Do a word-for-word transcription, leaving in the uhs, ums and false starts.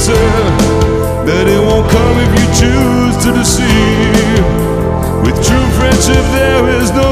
answer, but it won't come if you choose to deceive. With true friendship there is no